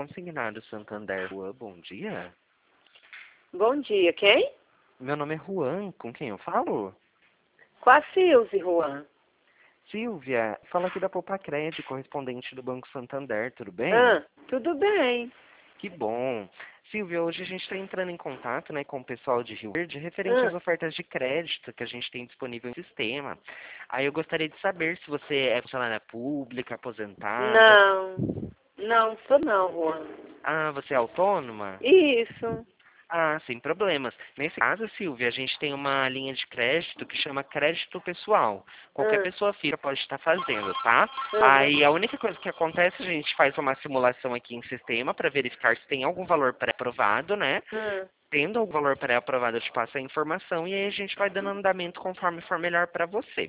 Consignado Santander. Juan, bom dia. Bom dia, quem? Meu nome é Juan, com quem eu falo? Com a Silvia, Juan. Silvia, fala aqui da Popacred, correspondente do Banco Santander, tudo bem? Ah, tudo bem. Que bom. Silvia, hoje a gente está entrando em contato, né, com o pessoal de Rio Verde referente às Ah, ofertas de crédito que a gente tem disponível no sistema. Aí eu gostaria de saber se você é funcionária pública, aposentada. não sou não, Juan. Ah, você é autônoma? Isso. Ah, sem problemas. Nesse caso, Silvia, a gente tem uma linha de crédito que chama crédito pessoal. Qualquer Ah, pessoa física pode estar fazendo, tá? aham, Aí a única coisa que acontece, a gente faz uma simulação aqui em sistema para verificar se tem algum valor pré-aprovado, né? ah, Tendo algum valor pré-aprovado, eu te passo a informação e aí a gente vai dando andamento conforme for melhor para você.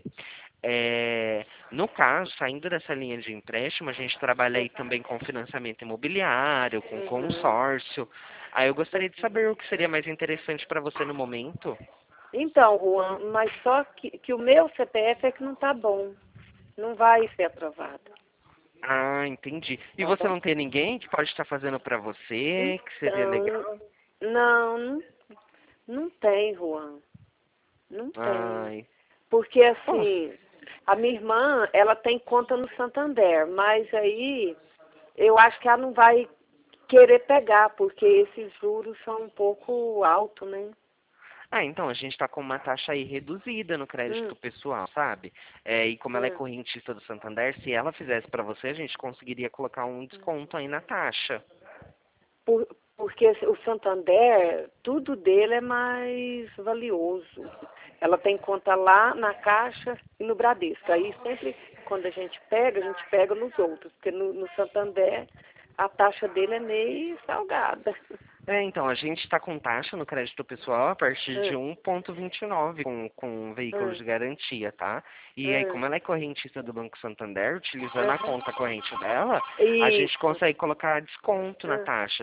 No caso, saindo dessa linha de empréstimo, a gente trabalha aí também com financiamento imobiliário, com uhum. consórcio. Aí eu gostaria de saber o que seria mais interessante para você no momento. Então, Juan, mas só que o meu CPF é que não tá bom. Não vai ser aprovado. Ah, entendi. E Tá você bom? não tem ninguém que pode estar fazendo para você, que seria legal? Então, não, não tem, Juan. Não tem. Ai, Porque bom, assim, a minha irmã, ela tem conta no Santander, mas aí eu acho que ela não vai querer pegar, porque esses juros são um pouco altos, né? então, a gente está com uma taxa aí reduzida no crédito Hum, pessoal, sabe? E como ela é hum. correntista do Santander, se ela fizesse para você, a gente conseguiria colocar um desconto aí na taxa. Por- porque o Santander, tudo dele é mais valioso. Ela tem conta lá na Caixa e no Bradesco. Aí sempre, quando a gente pega nos outros, porque no Santander a taxa dele é meio salgada. Então, a gente está com taxa no crédito pessoal a partir de Hum, 1,29 com veículos hum, de garantia, tá? E aí, hum, como ela é correntista do Banco Santander, utilizando a uhum. conta corrente dela, a gente Isso. consegue colocar desconto na Hum. taxa.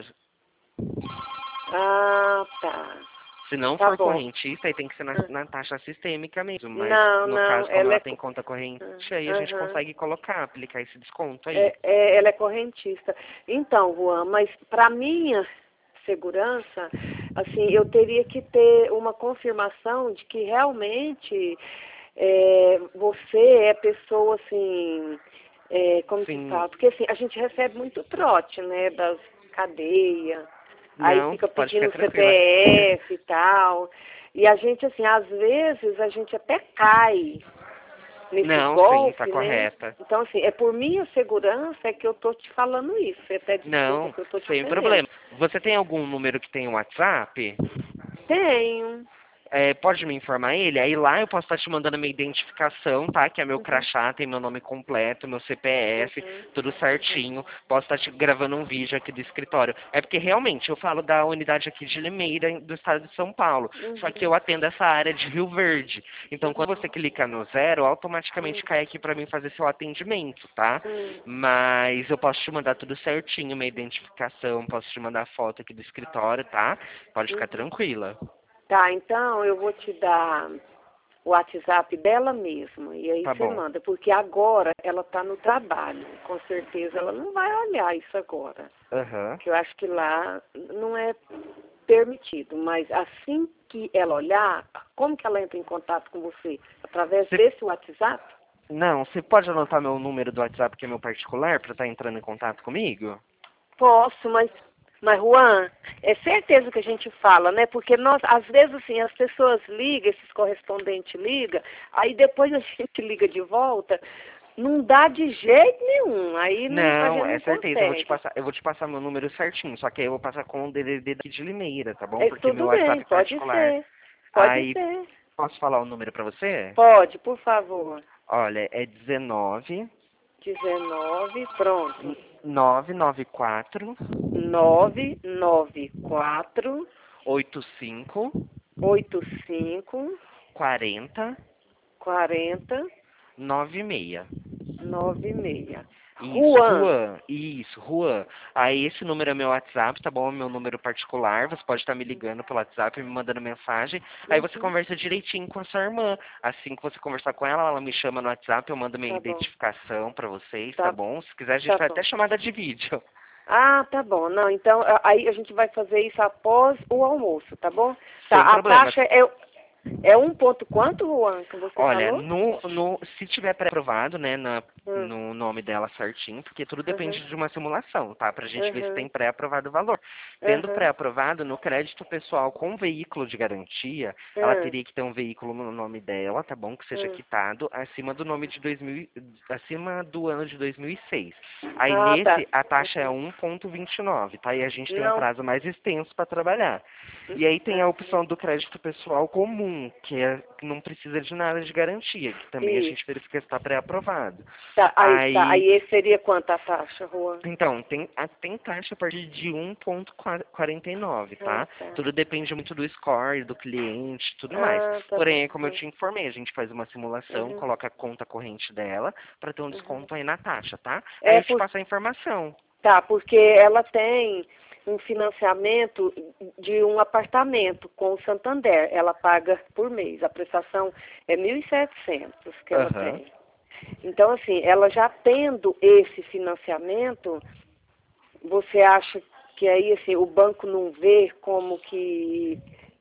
Ah, tá. Se não Tá for bom. correntista, aí tem que ser Hum. na taxa sistêmica mesmo. Mas, Não, no não, caso, como ela ela é. tem conta corrente, aí a gente Aham. consegue colocar, aplicar esse desconto aí. Ela é correntista. Então, Juan, mas para minha segurança, assim, eu teria que ter uma confirmação de que realmente você é pessoa, assim, como se Sim, fala? Porque assim, a gente recebe muito trote, né, das cadeias, aí não, fica pode ficar pedindo tranquila. CPF e tal. E a gente, assim, às vezes a gente até cai nesses Não, sim, tá golpes, né? correta. Então, assim, é por minha segurança é que eu tô te falando isso. Você até desculpa Não, que eu tô te sem ofendendo. problema. Você tem algum número que tem WhatsApp? Tenho. Pode me informar ele? Aí lá eu posso estar te mandando a minha identificação, tá? Que é meu Uhum, crachá, tem meu nome completo, meu CPF, uhum, tudo certinho. Posso estar te gravando um vídeo aqui do escritório. É porque realmente eu falo da unidade aqui de Limeira, do estado de São Paulo. Só que uhum, eu atendo essa área de Rio Verde. Então quando você clica no zero, automaticamente cai aqui para mim fazer seu atendimento, tá? uhum, Mas eu posso te mandar tudo certinho, minha identificação, posso te mandar foto aqui do escritório, tá? Pode ficar uhum. tranquila. Tá, então eu vou te dar o WhatsApp dela mesma. E aí Tá você bom. manda, porque agora ela está no trabalho. Com certeza ela não vai olhar isso agora. Aham. Que eu acho que lá não é permitido. Mas assim que ela olhar, como que ela entra em contato com você? Através Você desse WhatsApp? Não, você pode anotar meu número do WhatsApp, que é meu particular, para estar entrando em contato comigo? Posso, mas Juan, é certeza que a gente fala, né? Porque nós, às vezes, assim, as pessoas ligam, esses correspondentes ligam, aí depois a gente liga de volta, não dá de jeito nenhum, aí não, a Não, gente é não certeza, consegue. eu vou te passar meu número certinho, só que aí eu vou passar com o DDD daqui de Limeira, tá bom? É, Porque meu tudo bem, WhatsApp é pode particular. ser, pode Aí, ser. posso falar o número para você? Pode, por favor. Olha, é 19 19, pronto. 994 994 85 85 40 40 96. 96. Isso, Juan. Juan. Isso, Juan. Aí esse número é meu WhatsApp, tá bom? É meu número particular. Você pode estar me ligando pelo WhatsApp, me mandando mensagem. Aí você Uhum, conversa direitinho com a sua irmã. Assim que você conversar com ela, ela me chama no WhatsApp, eu mando minha tá bom. identificação pra vocês, tá Tá, bom? Se quiser, a gente tá faz bom. até chamada de vídeo. Ah, tá bom. Não, então aí a gente vai fazer isso após o almoço, tá bom? Tá, Sem a problema. taxa é um ponto quanto, Juan, que você Olha, falou? se tiver pré-aprovado, né, Hum, no nome dela certinho, porque tudo depende uhum, de uma simulação, tá? Pra gente ver se uhum, tem pré-aprovado o valor. Tendo uhum, pré-aprovado, no crédito pessoal com veículo de garantia, ela uhum, teria que ter um veículo no nome dela, tá bom? Que seja uhum. quitado acima do nome de 2000, acima do ano de 2006. Aí Ah, tá. nesse, a taxa é Uhum. 1,29, tá? E a gente tem um Não. prazo mais extenso para trabalhar. E aí tem a Uhum. opção do crédito pessoal comum, que não precisa de nada de garantia, que também a Isso. gente verifica se está pré-aprovado. Tá. Aí Aí, esse seria quanto a taxa, Juan? então, tem taxa a partir de 1,49, Ah, tá? tá. Tudo depende muito do score, do cliente, tudo mais. Ah, tá bom. Porém, como eu te informei, a gente faz uma simulação, Uhum. coloca a conta corrente dela para ter um Uhum. desconto aí na taxa, tá? Aí É eu te por, passo a informação. tá, porque ela tem um financiamento de um apartamento com o Santander. Ela paga por mês. A prestação é 1.700 que ela Aham. tem. Então, assim, ela já tendo esse financiamento, você acha que aí, assim, o banco não vê como que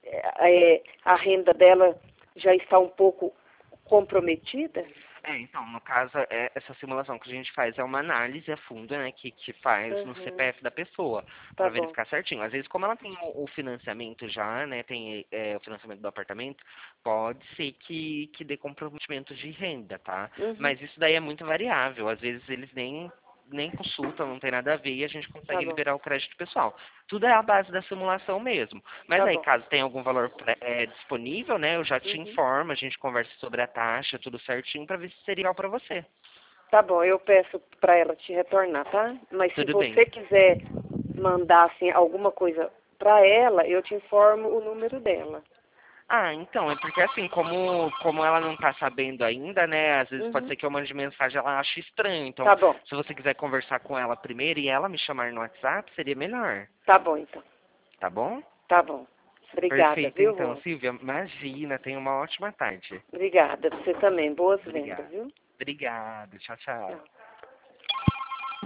a renda dela já está um pouco comprometida? Então, no caso, essa simulação que a gente faz é uma análise a fundo, né, que faz no Uhum, CPF da pessoa, tá para bom. verificar certinho. Às vezes, como ela tem o financiamento já, né, tem o financiamento do apartamento, pode ser que dê comprometimento de renda, tá? Uhum, Mas isso daí é muito variável. Às vezes, eles nem consultam, não tem nada a ver e a gente tá consegue bom, liberar o crédito pessoal. Tudo é a base da simulação mesmo. Mas tá aí, bom. caso tenha algum valor disponível, né, eu já te Uhum. informo, a gente conversa sobre a taxa, tudo certinho, para ver se seria legal para você. Tá bom, eu peço para ela te retornar, tá? Mas se Tudo você bem. quiser mandar, assim, alguma coisa para ela, eu te informo o número dela. Ah, então, é porque assim, como ela não tá sabendo ainda, né, às vezes pode Uhum. ser que eu mande mensagem e ela ache estranho. Então, Tá bom, se você quiser conversar com ela primeiro e ela me chamar no WhatsApp, seria melhor, tá bom então. tá bom? Tá bom. Obrigada, Perfeito, viu, então, Juan? Silvia. Imagina, tenha uma ótima tarde. Obrigada. Você também. Boas vendas, Obrigado. viu? Obrigado. Tchau, tchau. Tchau.